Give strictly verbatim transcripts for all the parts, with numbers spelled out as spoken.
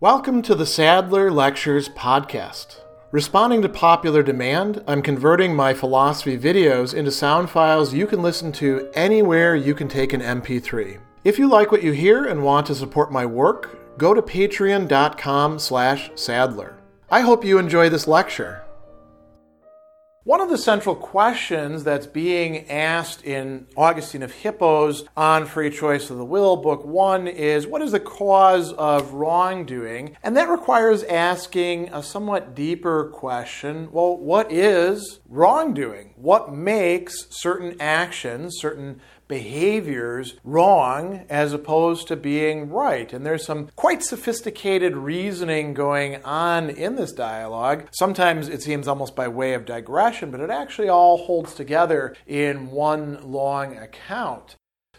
Welcome to the Sadler Lectures podcast. Responding to popular demand, I'm converting my philosophy videos into sound files you can listen to anywhere you can take an M P three. If you like what you hear and want to support my work, go to patreon.com slash Sadler. I hope you enjoy this lecture. One of the central questions that's being asked in Augustine of Hippo's On Free Choice of the Will, Book One, is what is the cause of wrongdoing? And that requires asking a somewhat deeper question. Well, what is wrongdoing? What makes certain actions, certain behaviors wrong as opposed to being right? And there's some quite sophisticated reasoning going on in this dialogue. Sometimes it seems almost by way of digression, but it actually all holds together in one long account.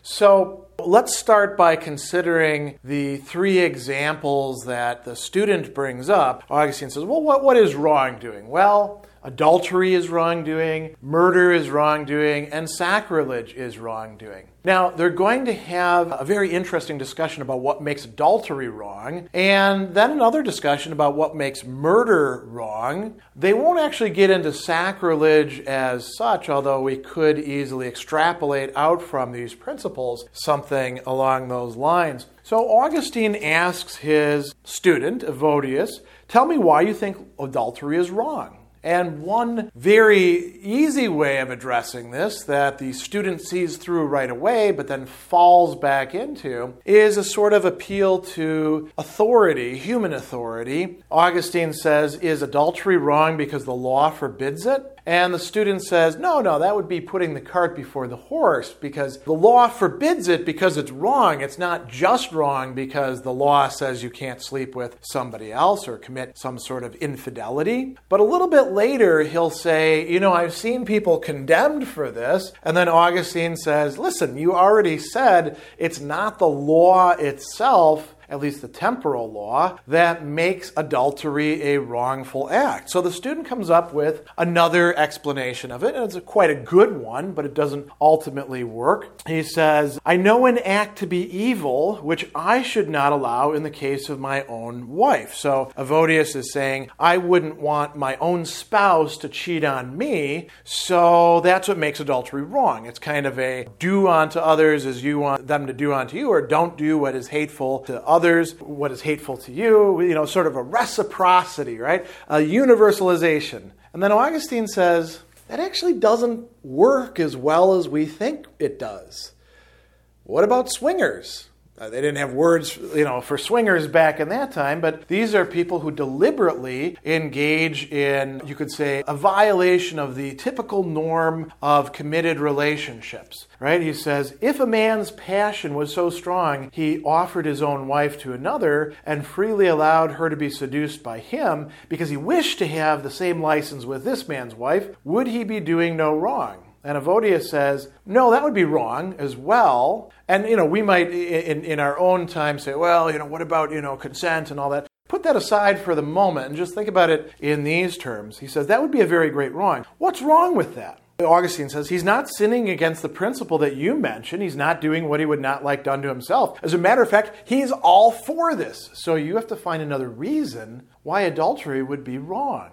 So let's start by considering the three examples that the student brings up. Augustine says, well, what, what is wrongdoing? Well, adultery is wrongdoing, murder is wrongdoing, and sacrilege is wrongdoing. Now, they're going to have a very interesting discussion about what makes adultery wrong, and then another discussion about what makes murder wrong. They won't actually get into sacrilege as such, although we could easily extrapolate out from these principles something along those lines. So Augustine asks his student, Evodius, tell me why you think adultery is wrong. And one very easy way of addressing this that the student sees through right away but then falls back into is a sort of appeal to authority, human authority. Augustine says, is adultery wrong because the law forbids it? And the student says, no, no, that would be putting the cart before the horse because the law forbids it because it's wrong. It's not just wrong because the law says you can't sleep with somebody else or commit some sort of infidelity. But a little bit later, he'll say, you know, I've seen people condemned for this. And then Augustine says, listen, you already said it's not the law itself, at least the temporal law, that makes adultery a wrongful act. So the student comes up with another explanation of it, and it's a, quite a good one, but it doesn't ultimately work. He says, I know an act to be evil, which I should not allow in the case of my own wife. So Evodius is saying, I wouldn't want my own spouse to cheat on me, so that's what makes adultery wrong. It's kind of a do unto others as you want them to do unto you, or don't do what is hateful to others. Others, what is hateful to you, you know, sort of a reciprocity, right? A universalization. And then Augustine says, that actually doesn't work as well as we think it does. What about swingers? Uh, they didn't have words, you know, for swingers back in that time, but these are people who deliberately engage in, you could say, a violation of the typical norm of committed relationships, right? He says, if a man's passion was so strong, he offered his own wife to another and freely allowed her to be seduced by him because he wished to have the same license with this man's wife, would he be doing no wrong? And Evodius says, no, that would be wrong as well. And, you know, we might, in, in our own time, say, well, you know, what about, you know, consent and all that? Put that aside for the moment and just think about it in these terms. He says, that would be a very great wrong. What's wrong with that? Augustine says he's not sinning against the principle that you mentioned. He's not doing what he would not like done to himself. As a matter of fact, he's all for this. So you have to find another reason why adultery would be wrong.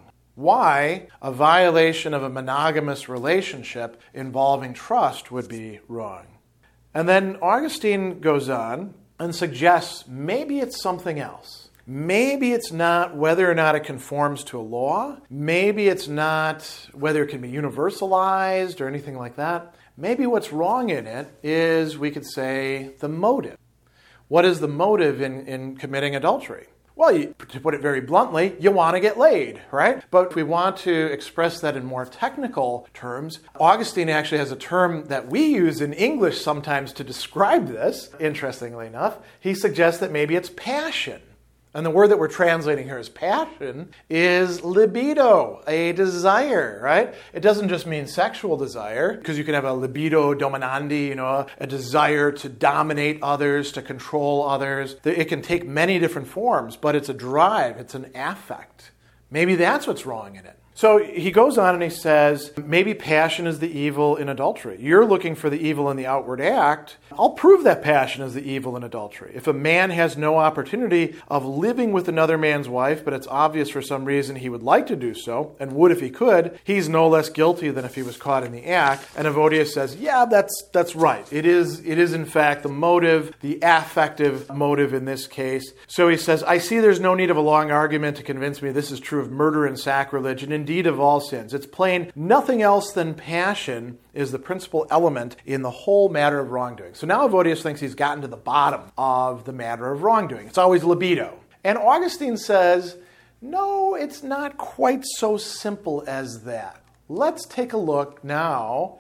Why a violation of a monogamous relationship involving trust would be wrong. And then Augustine goes on and suggests maybe it's something else. Maybe it's not whether or not it conforms to a law. Maybe it's not whether it can be universalized or anything like that. Maybe what's wrong in it is, we could say, the motive. What is the motive in, in committing adultery? Well, you, to put it very bluntly, you want to get laid, right? But if we want to express that in more technical terms, Augustine actually has a term that we use in English sometimes to describe this, interestingly enough. He suggests that maybe it's passion. And the word that we're translating here as passion is libido, a desire, right? It doesn't just mean sexual desire, because you can have a libido dominandi, you know, a desire to dominate others, to control others. It can take many different forms, but it's a drive, it's an affect. Maybe that's what's wrong in it. So he goes on and he says, maybe passion is the evil in adultery. You're looking for the evil in the outward act. I'll prove that passion is the evil in adultery. If a man has no opportunity of living with another man's wife, but it's obvious for some reason he would like to do so, and would if he could, he's no less guilty than if he was caught in the act. And Evodius says, yeah, that's that's right. It is, it is in fact the motive, the affective motive in this case. So he says, I see there's no need of a long argument to convince me this is true of murder and sacrilege, and indeed of all sins. It's plain nothing else than passion is the principal element in the whole matter of wrongdoing. So now Evodius thinks he's gotten to the bottom of the matter of wrongdoing. It's always libido. And Augustine says, no, it's not quite so simple as that. Let's take a look now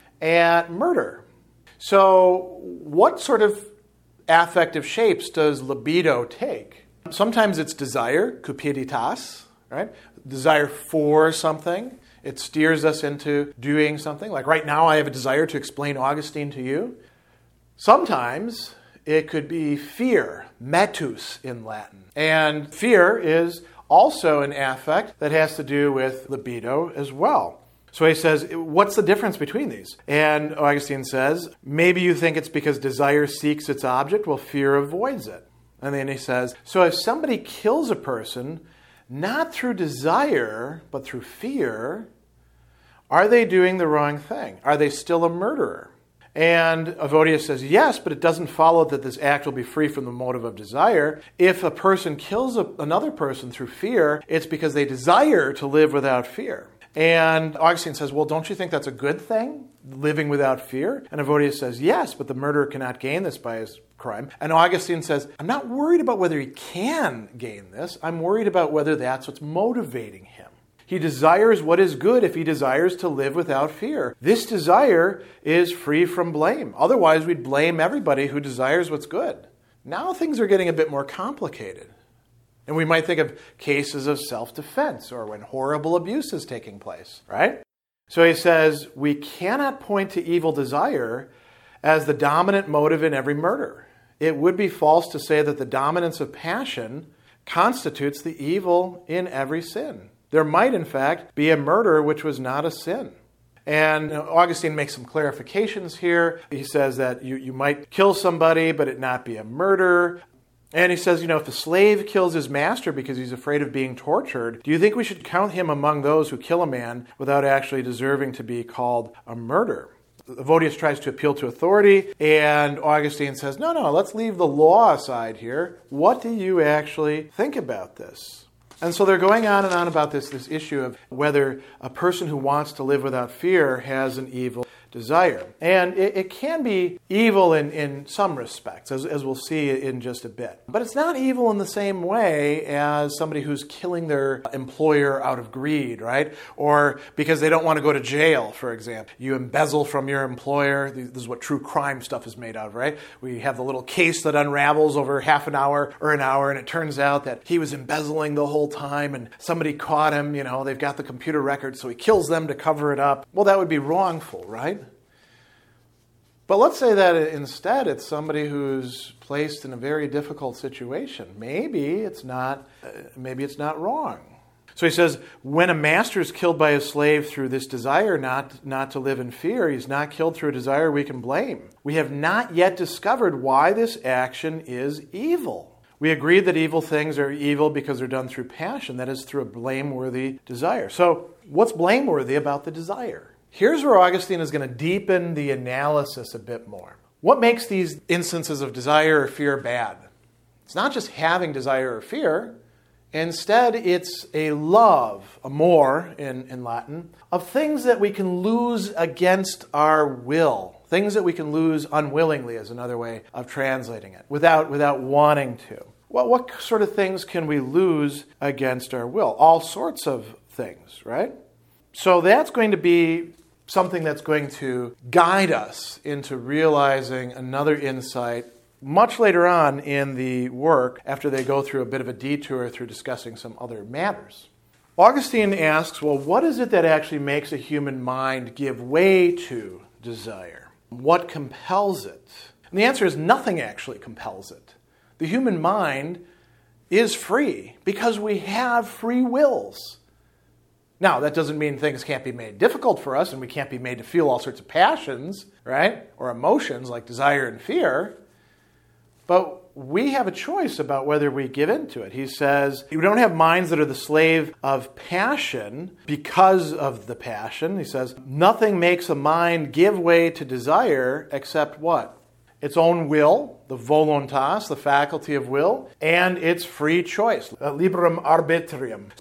at murder. So what sort of affective shapes does libido take? Sometimes it's desire, cupiditas, right? Desire for something. It steers us into doing something. Like right now I have a desire to explain Augustine to you. Sometimes it could be fear, metus in Latin. And fear is also an affect that has to do with libido as well. So he says, what's the difference between these? And Augustine says, maybe you think it's because desire seeks its object, while fear avoids it. And then he says, so if somebody kills a person, not through desire, but through fear, are they doing the wrong thing? Are they still a murderer? And Evodius says, yes, but it doesn't follow that this act will be free from the motive of desire. If a person kills a, another person through fear, it's because they desire to live without fear. And Augustine says, well, don't you think that's a good thing, living without fear? And Evodius says, yes, but the murderer cannot gain this by his crime. And Augustine says, I'm not worried about whether he can gain this. I'm worried about whether that's what's motivating him. He desires what is good if he desires to live without fear. This desire is free from blame. Otherwise, we'd blame everybody who desires what's good. Now things are getting a bit more complicated. And we might think of cases of self-defense or when horrible abuse is taking place, right? So he says, we cannot point to evil desire as the dominant motive in every murder. It would be false to say that the dominance of passion constitutes the evil in every sin. There might, in fact, be a murder which was not a sin. And Augustine makes some clarifications here. He says that you, you might kill somebody, but it not be a murder. And he says, you know, if a slave kills his master because he's afraid of being tortured, do you think we should count him among those who kill a man without actually deserving to be called a murder? Evodius tries to appeal to authority, and Augustine says, no, no, let's leave the law aside here. What do you actually think about this? And so they're going on and on about this, this issue of whether a person who wants to live without fear has an evil desire. And it, it can be evil in, in some respects, as, as we'll see in just a bit. But it's not evil in the same way as somebody who's killing their employer out of greed, right? Or because they don't want to go to jail, for example. You embezzle from your employer. This is what true crime stuff is made of, right? We have the little case that unravels over half an hour or an hour, and it turns out that he was embezzling the whole time, and somebody caught him. You know, they've got the computer records, so he kills them to cover it up. Well, that would be wrongful, right? But let's say that instead it's somebody who's placed in a very difficult situation. Maybe it's not, uh, maybe it's not wrong. So he says, when a master is killed by a slave through this desire not, not to live in fear, he's not killed through a desire we can blame. We have not yet discovered why this action is evil. We agreed that evil things are evil because they're done through passion, that is, through a blameworthy desire. So what's blameworthy about the desire? Here's where Augustine is going to deepen the analysis a bit more. What makes these instances of desire or fear bad? It's not just having desire or fear. Instead, it's a love, amor in, in Latin, of things that we can lose against our will. Things that we can lose unwillingly is another way of translating it, without, without wanting to. Well, what sort of things can we lose against our will? All sorts of things, right? So that's going to be something that's going to guide us into realizing another insight much later on in the work, after they go through a bit of a detour through discussing some other matters. Augustine asks, well, what is it that actually makes a human mind give way to desire? What compels it? And the answer is nothing actually compels it. The human mind is free because we have free wills. Now, that doesn't mean things can't be made difficult for us and we can't be made to feel all sorts of passions, right? Or emotions like desire and fear. But we have a choice about whether we give in to it. He says, you don't have minds that are the slave of passion because of the passion. He says, nothing makes a mind give way to desire except what? Its own will, the voluntas, the faculty of will, and its free choice, liberum arbitrium.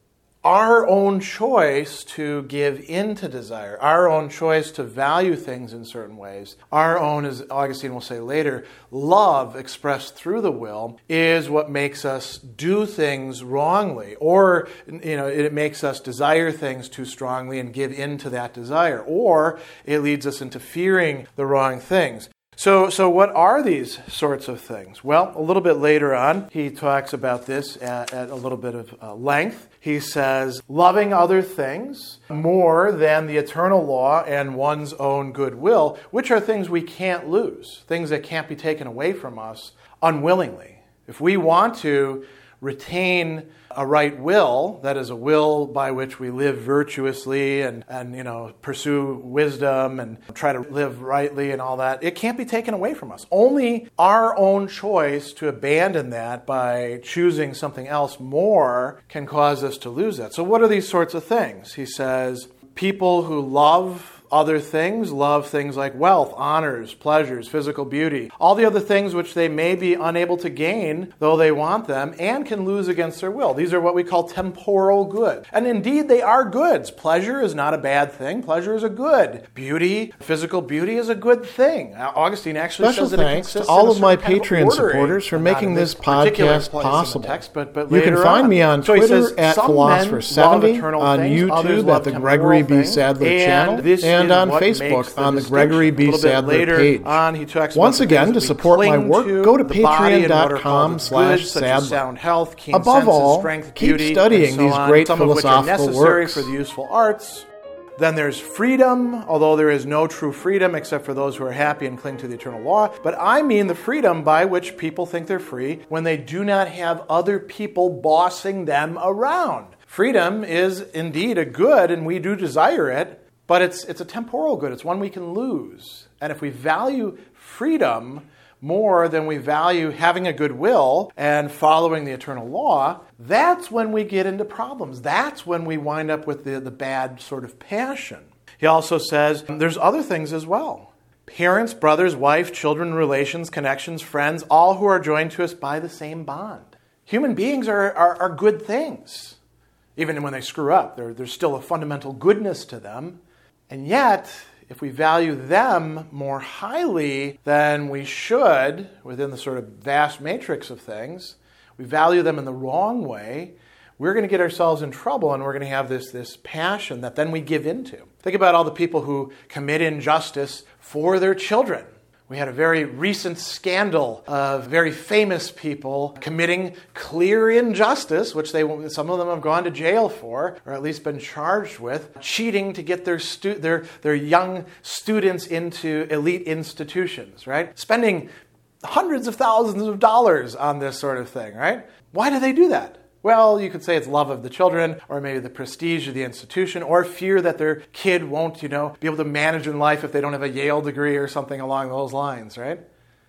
Our own choice to give in to desire, our own choice to value things in certain ways, our own, as Augustine will say later, love expressed through the will is what makes us do things wrongly, or you know, it makes us desire things too strongly and give in to that desire, or it leads us into fearing the wrong things. So, so what are these sorts of things? Well, a little bit later on, he talks about this at, at a little bit of uh, length. He says, loving other things more than the eternal law and one's own goodwill, which are things we can't lose, things that can't be taken away from us unwillingly. If we want to retain a right will, that is a will by which we live virtuously and, and you know, pursue wisdom and try to live rightly and all that, it can't be taken away from us. Only our own choice to abandon that by choosing something else more can cause us to lose that. So what are these sorts of things? He says, people who love other things love things like wealth, honors, pleasures, physical beauty, all the other things which they may be unable to gain, though they want them, and can lose against their will. These are what we call temporal goods. And indeed, they are goods. Pleasure is not a bad thing. Pleasure is a good. Beauty, physical beauty is a good thing. Augustine actually Special says that it thanks consists to all in a of my certain kind Patreon of ordering, supporters for not making in this particular podcast place in the possible. text, but, but You can later find on. me on So he Twitter says, at some Philosopher men seventy, love eternal on things, others YouTube love at the temporal Gregory B. things, Sadler and channel, this and is on what makes Facebook the on the distinction. Gregory B. A little bit Sadler later page. on, he talks Once about the again, things to that we support my cling work, to, go to the body and what are patreon.com called its slash goods, such as Sadler. sound health, keen Above senses, all, strength, keep beauty, studying and so these on, great some of which are philosophical necessary works. for the useful arts. Then there's freedom, although there is no true freedom except for those who are happy and cling to the eternal law. But I mean the freedom by which people think they're free when they do not have other people bossing them around. Freedom is indeed a good, and we do desire it, but it's it's a temporal good. It's one we can lose. And if we value freedom more than we value having a good will and following the eternal law, that's when we get into problems. That's when we wind up with the, the bad sort of passion. He also says there's other things as well. Parents, brothers, wife, children, relations, connections, friends, all who are joined to us by the same bond. Human beings are, are, are good things. Even when they screw up, there, there's still a fundamental goodness to them. And yet, if we value them more highly than we should within the sort of vast matrix of things, we value them in the wrong way, we're going to get ourselves in trouble and we're going to have this, this passion that then we give into. Think about all the people who commit injustice for their children. We had a very recent scandal of very famous people committing clear injustice, which they some of them have gone to jail for, or at least been charged with, cheating to get their stu- their their young students into elite institutions, right? Spending hundreds of thousands of dollars on this sort of thing, right? Why do they do that? Well, you could say it's love of the children, or maybe the prestige of the institution, or fear that their kid won't, you know, be able to manage in life if they don't have a Yale degree or something along those lines, right?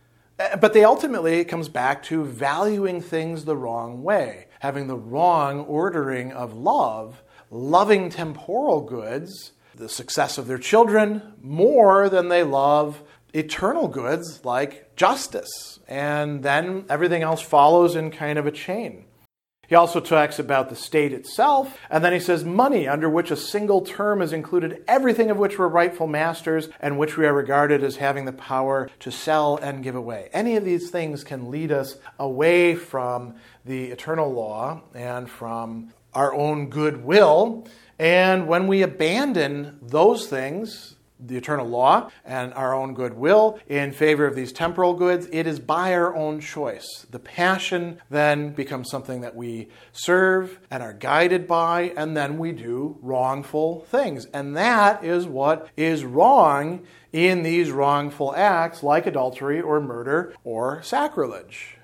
But they ultimately, it comes back to valuing things the wrong way, having the wrong ordering of love, loving temporal goods, the success of their children, more than they love eternal goods like justice. And then everything else follows in kind of a chain. He also talks about the state itself, and then he says money, under which a single term is included everything of which we're rightful masters and which we are regarded as having the power to sell and give away. Any of these things can lead us away from the eternal law and from our own good will. And when we abandon those things, the eternal law and our own good will in favor of these temporal goods, it is by our own choice. The passion then becomes something that we serve and are guided by, and then we do wrongful things. And that is what is wrong in these wrongful acts like adultery or murder or sacrilege.